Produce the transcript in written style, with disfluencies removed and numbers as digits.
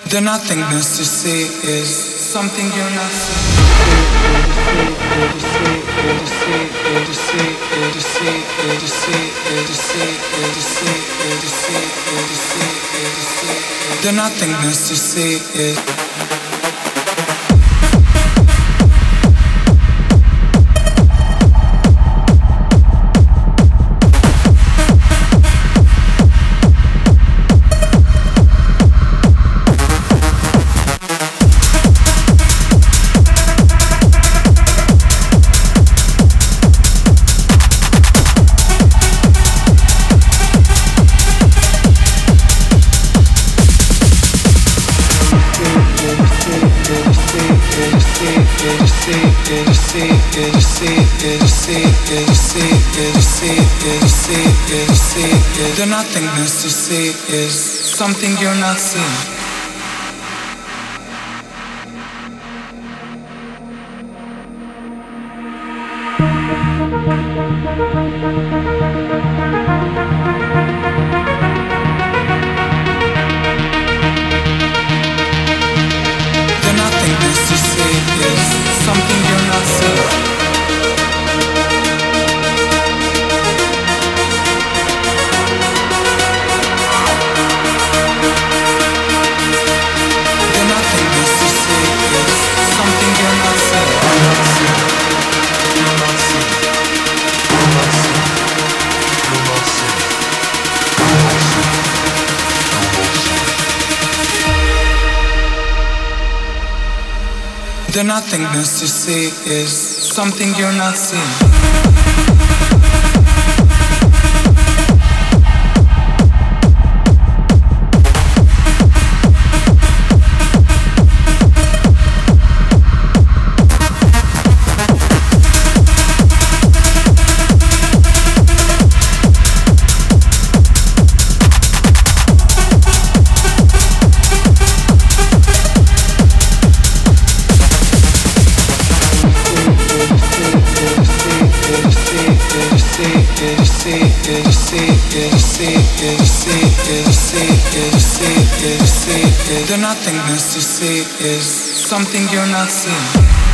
The nothingness you see is something you're not seeing. The nothingness you see is the nothingness you see is something you're not seeing. The nothingness you see is something you're not seeing. The nothingness you see is something you're not seeing. The nothingness you see is something you're not seeing.